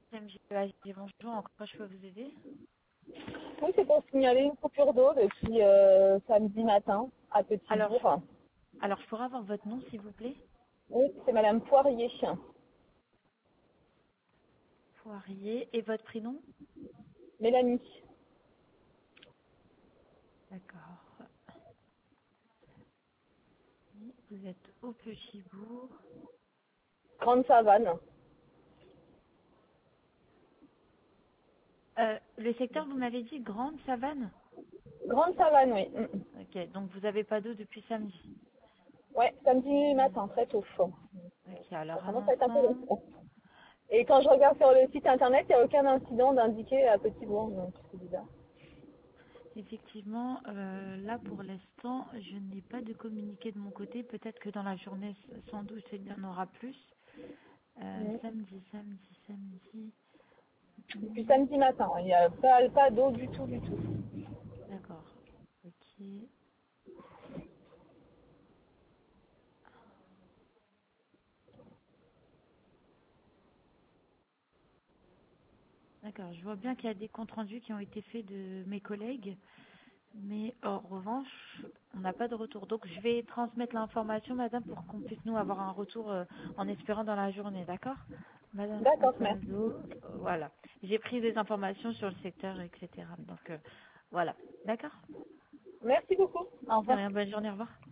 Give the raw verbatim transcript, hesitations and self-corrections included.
M J A G, bonjour, en quoi je peux vous aider? Oui, c'est pour signaler une coupure d'eau depuis euh, samedi matin à Alors, Petit-Bourg. alors, je pourrais avoir votre nom, s'il vous plaît? Oui, c'est Madame Poirier. Poirier. Et votre prénom? Mélanie. D'accord. Vous êtes au Petit-Bourg. Grande Savane. Euh, le secteur, vous m'avez dit Grande Savane? Grande Savane, oui. Mm, mm. Ok, donc vous n'avez pas d'eau depuis samedi. Ouais, samedi matin, très tôt. Ok, Ça alors un commence à être un peu instant. long. Et quand je regarde sur le site internet, il n'y a aucun incident d'indiqué à Petit-Bourg, donc c'est bizarre. Effectivement, euh, là pour l'instant, je n'ai pas de communiqué de mon côté. Peut-être que dans la journée, sans doute, il y en aura plus. Euh, Mm. samedi, samedi, samedi. Depuis Hmm, samedi matin, il n'y a pas, pas d'eau du tout, du tout. d'accord. Ok. D'accord. Je vois bien qu'il y a des comptes rendus qui ont été faits de mes collègues, mais en revanche, on n'a pas de retour. Donc, je vais transmettre l'information, madame, pour qu'on puisse nous avoir un retour euh, en espérant dans la journée. D'accord? Madame D'accord, merci. Pompado, euh, voilà. J'ai pris des informations sur le secteur, et cetera. Donc, euh, voilà. D'accord? Merci beaucoup. Au De revoir. rien, bonne journée, au revoir.